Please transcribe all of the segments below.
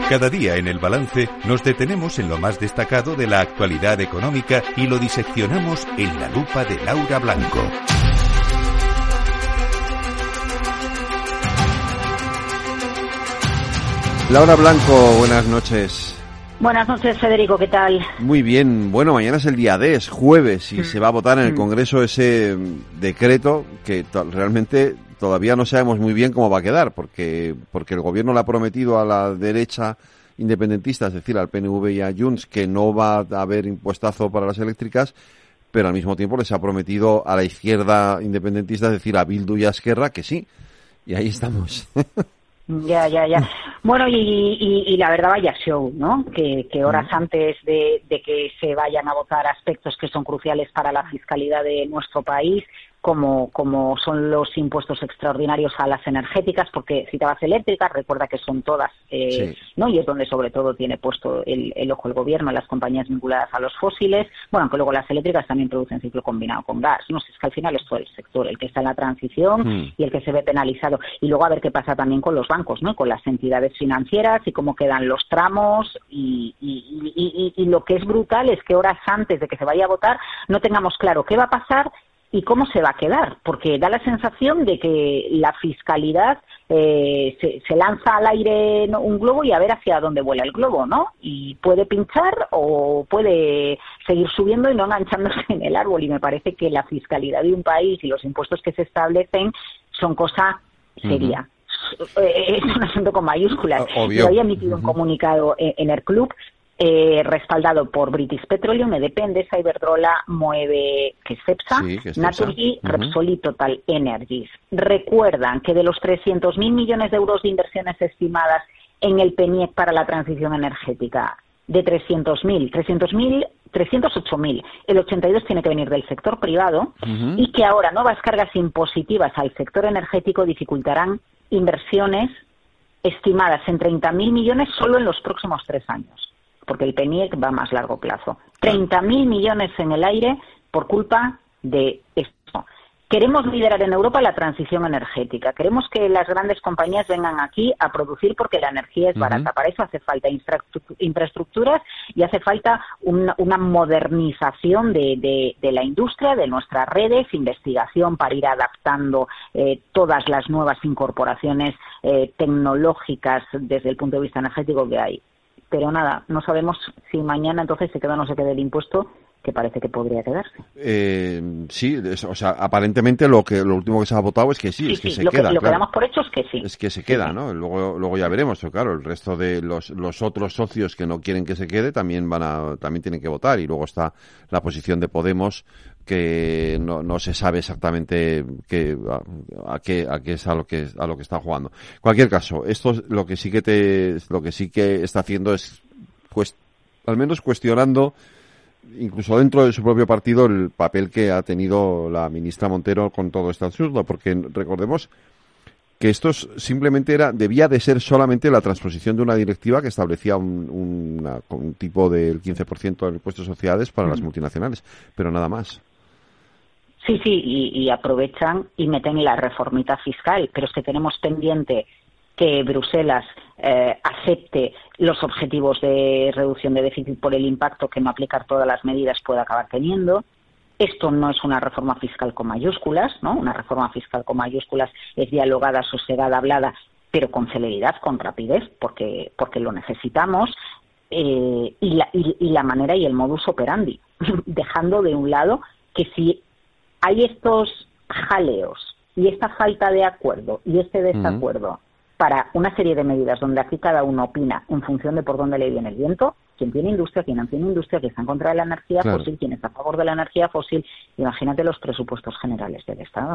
Cada día en El Balance nos detenemos en lo más destacado de la actualidad económica y lo diseccionamos en la lupa de Laura Blanco. Laura Blanco, buenas noches. Buenas noches, Federico, ¿qué tal? Muy bien, bueno, mañana es el día D, es jueves, y se va a votar en el Congreso ese decreto que realmente todavía no sabemos muy bien cómo va a quedar, porque el gobierno le ha prometido a la derecha independentista, es decir, al PNV y a Junts, que no va a haber impuestazo para las eléctricas, pero al mismo tiempo les ha prometido a la izquierda independentista, es decir, a Bildu y a Esquerra, que sí, y ahí estamos. Ya. Bueno, y la verdad, vaya show, ¿no? Que horas antes de que se vayan a votar aspectos que son cruciales para la fiscalidad de nuestro país, como son los impuestos extraordinarios a las energéticas, porque citabas eléctricas, recuerda que son todas, sí, ¿no? Y es donde sobre todo tiene puesto el ojo el gobierno en las compañías vinculadas a los fósiles, bueno, aunque luego las eléctricas también producen ciclo combinado con gas, no sé, es que al final es todo el sector el que está en la transición y el que se ve penalizado, y luego a ver qué pasa también con los bancos, ¿no? Con las entidades financieras y cómo quedan los tramos y lo que es brutal es que horas antes de que se vaya a votar no tengamos claro qué va a pasar y cómo se va a quedar, porque da la sensación de que la fiscalidad se lanza al aire un globo y a ver hacia dónde vuela el globo, ¿no? Y puede pinchar o puede seguir subiendo y no enganchándose en el árbol, y me parece que la fiscalidad de un país y los impuestos que se establecen son cosa seria. Es un asunto con mayúsculas. Obvio. Yo había emitido un comunicado en el club respaldado por British Petroleum, EDP, Endesa, Iberdrola, Moeve, que es Cepsa, Naturgy, Repsol y Total Energies. Recuerdan que de los 300.000 millones de euros de inversiones estimadas en el PNIEC para la transición energética, de 308.000, el 82 tiene que venir del sector privado, y que ahora nuevas cargas impositivas al sector energético dificultarán inversiones estimadas en 30.000 millones solo en los próximos 3 años. Porque el PNIEC va a más largo plazo. 30.000 millones en el aire por culpa de esto. Queremos liderar en Europa la transición energética. Queremos que las grandes compañías vengan aquí a producir porque la energía es barata. Para eso hace falta infraestructuras y hace falta una modernización de la industria, de nuestras redes, investigación para ir adaptando todas las nuevas incorporaciones tecnológicas desde el punto de vista energético que hay. Pero nada, no sabemos si mañana entonces se queda o no se queda el impuesto, que parece que podría quedarse. Sí, o sea, aparentemente lo último que se ha votado es que sí, es que se queda. Lo que damos por hecho es que sí. Es que se queda, ¿no? Luego ya veremos, pero claro, el resto de los otros socios que no quieren que se quede también tienen que votar, y luego está la posición de Podemos, que no se sabe exactamente a qué es a lo que está jugando. En cualquier caso, esto lo que sí que está haciendo es, pues, al menos cuestionando, incluso dentro de su propio partido, el papel que ha tenido la ministra Montero con todo este asunto, porque recordemos que esto simplemente debía de ser solamente la transposición de una directiva que establecía un tipo del 15% del impuesto de sociedades para las multinacionales, pero nada más. Sí, y aprovechan y meten la reformita fiscal, pero es que tenemos pendiente que Bruselas acepte los objetivos de reducción de déficit por el impacto que no aplicar todas las medidas puede acabar teniendo. Esto no es una reforma fiscal con mayúsculas, ¿no? Una reforma fiscal con mayúsculas es dialogada, sosegada, hablada, pero con celeridad, con rapidez, porque lo necesitamos, y la manera y el modus operandi, dejando de un lado que si hay estos jaleos y esta falta de acuerdo y este desacuerdo para una serie de medidas donde aquí cada uno opina en función de por dónde le viene el viento, quien tiene industria, quien no tiene industria, quien está en contra de la energía fósil, quien está a favor de la energía fósil, imagínate los presupuestos generales del Estado.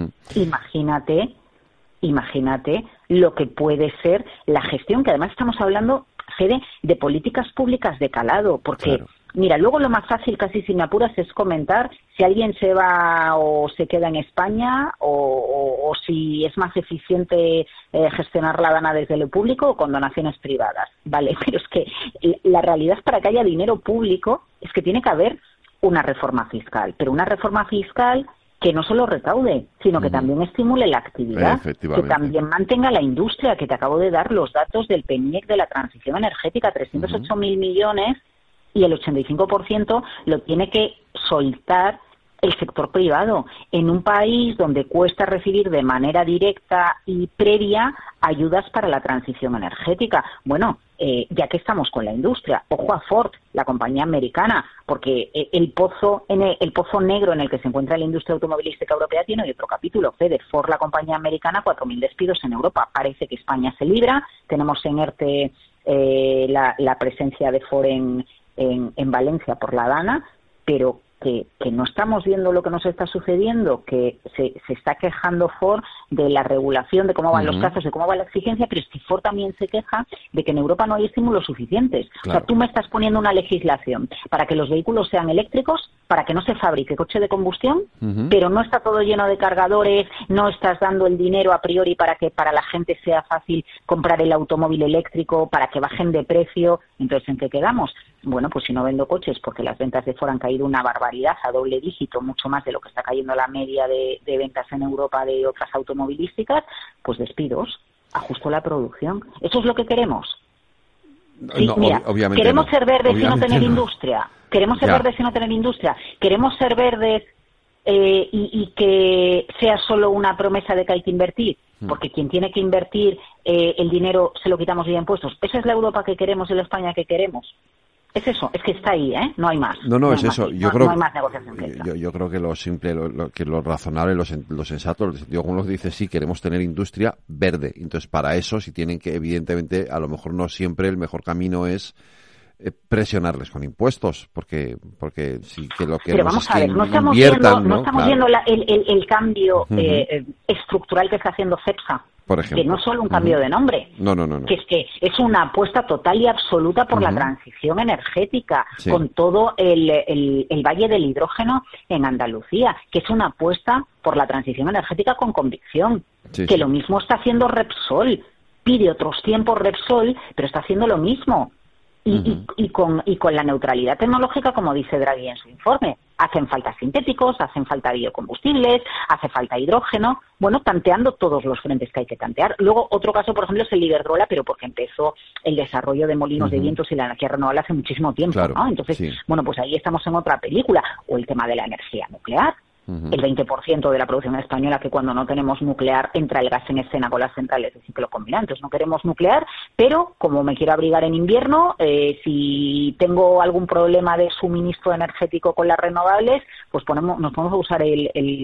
Imagínate lo que puede ser la gestión, que además estamos hablando, Fede, de políticas públicas de calado, porque mira, luego lo más fácil, casi sin apuras, es comentar si alguien se va o se queda en España o si es más eficiente gestionar la dana desde lo público o con donaciones privadas. Vale, pero es que la realidad es, para que haya dinero público es que tiene que haber una reforma fiscal, pero una reforma fiscal que no solo recaude, sino que también estimule la actividad, que también mantenga la industria, que te acabo de dar los datos del PNIEC de la transición energética, 308.000 millones, y el 85% lo tiene que soltar el sector privado, en un país donde cuesta recibir de manera directa y previa ayudas para la transición energética. Bueno, ya que estamos con la industria, ojo a Ford, la compañía americana, porque el pozo negro en el que se encuentra la industria automovilística europea tiene otro capítulo. Fede, Ford, la compañía americana, 4.000 despidos en Europa. Parece que España se libra. Tenemos en ERTE la presencia de Ford en Valencia por la Dana, pero que no estamos viendo lo que nos está sucediendo, que se está quejando Ford de la regulación, de cómo van los casos, de cómo va la exigencia, pero es que Ford también se queja de que en Europa no hay estímulos suficientes. Claro. O sea, tú me estás poniendo una legislación para que los vehículos sean eléctricos, para que no se fabrique coche de combustión, pero no está todo lleno de cargadores, no estás dando el dinero a priori para que para la gente sea fácil comprar el automóvil eléctrico, para que bajen de precio. Entonces, ¿en qué quedamos? Bueno, pues si no vendo coches porque las ventas de Ford han caído una barbaridad a doble dígito, mucho más de lo que está cayendo la media de ventas en Europa de otras automovilísticas, pues despidos, ajusto la producción. ¿Eso es lo que queremos? Sí, no, mira, obviamente queremos ser verdes y no tener industria. Queremos ser verdes y no tener industria. Queremos ser verdes y que sea solo una promesa de que hay que invertir, porque quien tiene que invertir el dinero se lo quitamos vía impuestos. ¿Esa es la Europa que queremos y la España que queremos? Es eso, es que está ahí, ¿eh? No hay más. No, es eso. Yo creo, no hay más negociación que esta. Yo creo que lo simple, lo razonable, lo sensato, el sentido común nos dice, sí, queremos tener industria verde. Entonces, para eso, si tienen que, evidentemente, a lo mejor no siempre el mejor camino es presionarles con impuestos, porque sí que lo que pero vamos a ver, no estamos viendo el cambio estructural que está haciendo CEPSA. Por ejemplo. Que no es solo un cambio de nombre, no. Que es que es una apuesta total y absoluta por la transición energética, con todo el Valle del Hidrógeno en Andalucía, que es una apuesta por la transición energética con convicción, lo mismo está haciendo Repsol, pide otros tiempos Repsol, pero está haciendo lo mismo. Y con la neutralidad tecnológica, como dice Draghi en su informe, hacen falta sintéticos, hacen falta biocombustibles, hace falta hidrógeno, bueno, tanteando todos los frentes que hay que tantear. Luego, otro caso, por ejemplo, es el Iberdrola, pero porque empezó el desarrollo de molinos de vientos y la energía renovable hace muchísimo tiempo, claro, ¿no? Entonces, bueno, pues ahí estamos en otra película. O el tema de la energía nuclear. El 20% de la producción española, que cuando no tenemos nuclear entra el gas en escena con las centrales de ciclo combinado. Entonces no queremos nuclear, pero como me quiero abrigar en invierno, si tengo algún problema de suministro energético con las renovables, pues nos podemos a usar el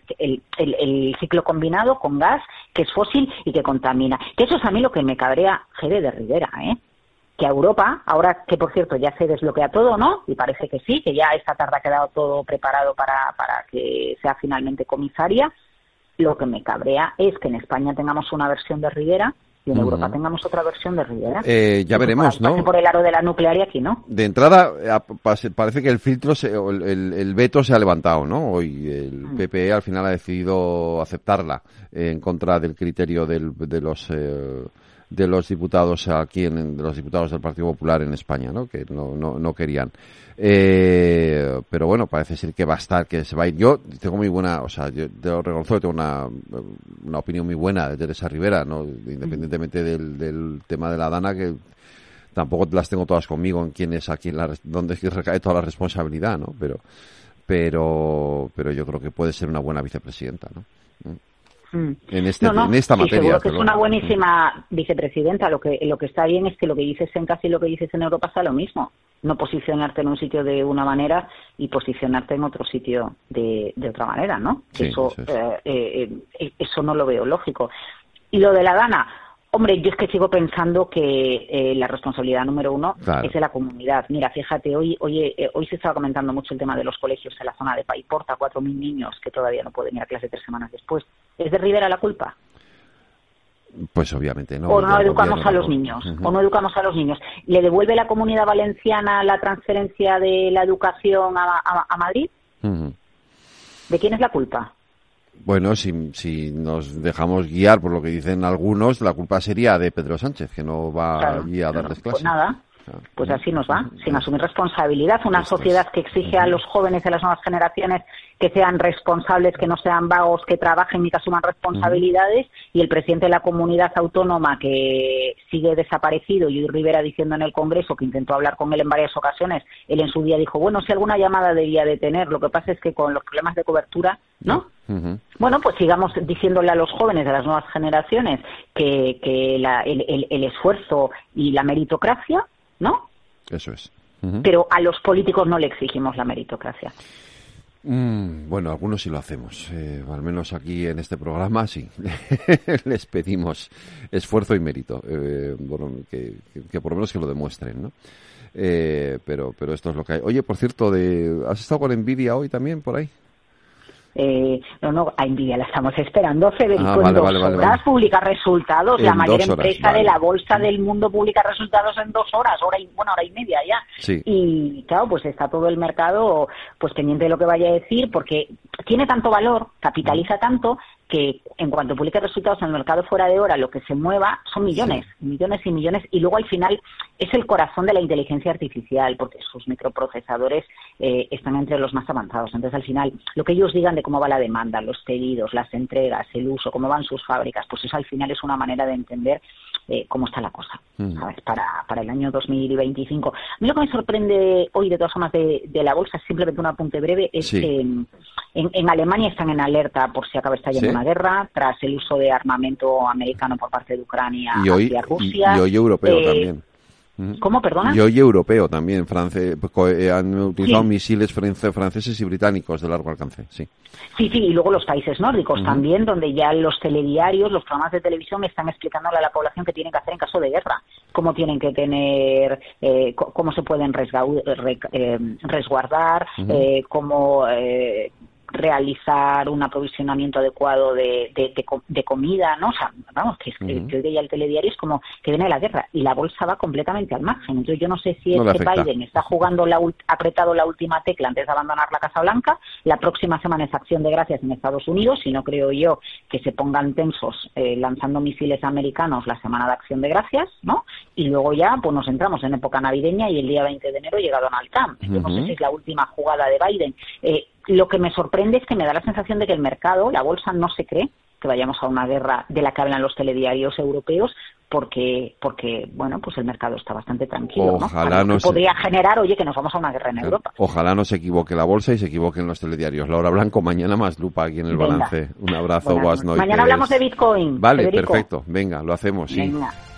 ciclo combinado con gas, que es fósil y que contamina. Que eso es a mí lo que me cabrea Jere de Rivera, que a Europa, ahora que por cierto ya se desbloquea todo, ¿no? Y parece que sí, que ya esta tarde ha quedado todo preparado para que sea finalmente comisaria, lo que me cabrea es que en España tengamos una versión de Rivera y en Europa tengamos otra versión de Rivera. Ya veremos, ¿no? Por el aro de la nuclear y aquí no. De entrada, parece que el filtro, el veto se ha levantado, ¿no? Hoy el PPE al final ha decidido aceptarla en contra del criterio de los diputados aquí, de los diputados del Partido Popular en España, ¿no? Que no querían. Pero bueno, parece ser que va a estar, que se va a ir. Yo tengo muy buena, o sea, yo te lo reconozco que tengo una opinión muy buena de Teresa Rivera, ¿no? Independientemente del tema de la Dana, que tampoco las tengo todas conmigo en quién es aquí, donde recae toda la responsabilidad, ¿no? Pero yo creo que puede ser una buena vicepresidenta, ¿no? En esta materia. Seguro que es una buenísima vicepresidenta. Lo que está bien es que lo que dices en CAS y lo que dices en Europa sea lo mismo. No posicionarte en un sitio de una manera y posicionarte en otro sitio de otra manera, ¿no? Sí, eso no lo veo lógico. Y lo de la Dana, hombre, yo es que sigo pensando que la responsabilidad número uno es de la comunidad. Mira, fíjate, hoy se estaba comentando mucho el tema de los colegios en la zona de Paiporta, 4.000 niños que todavía no pueden ir a clase 3 semanas después. ¿Es de Rivera la culpa? Pues obviamente no. O no educamos a los niños. O no educamos a los niños. ¿Le devuelve la Comunidad Valenciana la transferencia de la educación a Madrid? ¿De quién es la culpa? Bueno, si nos dejamos guiar por lo que dicen algunos, la culpa sería de Pedro Sánchez, que no va allí a darles clase. Pues nada, Pues así nos va, sin asumir responsabilidad. Una sociedad que exige a los jóvenes y a las nuevas generaciones que sean responsables, que no sean vagos, que trabajen y que asuman responsabilidades, y el presidente de la comunidad autónoma que sigue desaparecido, y Rivera diciendo en el Congreso que intentó hablar con él en varias ocasiones, él en su día dijo, bueno, si alguna llamada debía de tener, lo que pasa es que con los problemas de cobertura, ¿no? Bueno, pues sigamos diciéndole a los jóvenes, a las nuevas generaciones, que el esfuerzo y la meritocracia, ¿no? Eso es. Pero a los políticos no le exigimos la meritocracia. Bueno, algunos sí lo hacemos, al menos aquí en este programa sí. Les pedimos esfuerzo y mérito, bueno, que por lo menos que lo demuestren, ¿no? Pero esto es lo que hay. Oye, por cierto, ¿has estado con Nvidia hoy también por ahí? No, a Nvidia la estamos esperando, Federico, vale, en 2 vale, horas publica resultados, la mayor empresa de la bolsa del mundo publica resultados en 2 horas, hora y media ya. Sí. Y claro, pues está todo el mercado pues pendiente de lo que vaya a decir, porque tiene tanto valor, capitaliza tanto, que en cuanto publique resultados en el mercado fuera de hora, lo que se mueva son millones, millones y millones, y luego al final es el corazón de la inteligencia artificial, porque sus microprocesadores están entre los más avanzados. Entonces, al final, lo que ellos digan de cómo va la demanda, los pedidos, las entregas, el uso, cómo van sus fábricas, pues eso al final es una manera de entender cómo está la cosa, ¿sabes? Para el año 2025. A mí lo que me sorprende hoy, de todas formas, de la bolsa, es simplemente un apunte breve, es que en Alemania están en alerta por si acaba estallando una guerra, tras el uso de armamento americano por parte de Ucrania hacia Rusia. Y hoy europeo también. ¿Cómo, perdona? Y hoy europeo también, han utilizado misiles franceses y británicos de largo alcance, sí. Sí, y luego los países nórdicos también, donde ya los telediarios, los programas de televisión están explicándole a la población qué tienen que hacer en caso de guerra, cómo tienen que tener, cómo se pueden resguardar, cómo realizar un aprovisionamiento adecuado de comida, ¿no? O sea, vamos, que hoy ya el telediario es como que viene la guerra y la bolsa va completamente al margen. Entonces yo no sé si Biden está jugando apretado la última tecla antes de abandonar la Casa Blanca. La próxima semana es Acción de Gracias en Estados Unidos, y no creo yo que se pongan tensos lanzando misiles americanos la semana de Acción de Gracias, ¿no? Y luego ya pues nos entramos en época navideña y el día 20 de enero llega Donald Trump. Yo no sé si es la última jugada de Biden. Lo que me sorprende es que me da la sensación de que el mercado, la bolsa, no se cree que vayamos a una guerra de la que hablan los telediarios europeos, porque bueno, pues el mercado está bastante tranquilo. Ojalá ¿no? Podría generar, oye, que nos vamos a una guerra en Europa. Ojalá no se equivoque la bolsa y se equivoquen los telediarios. Laura Blanco, mañana más lupa aquí en el balance. Un abrazo, buenas noches. Mañana hablamos de Bitcoin. Vale, Federico. perfecto. Venga, lo hacemos, sí. Venga.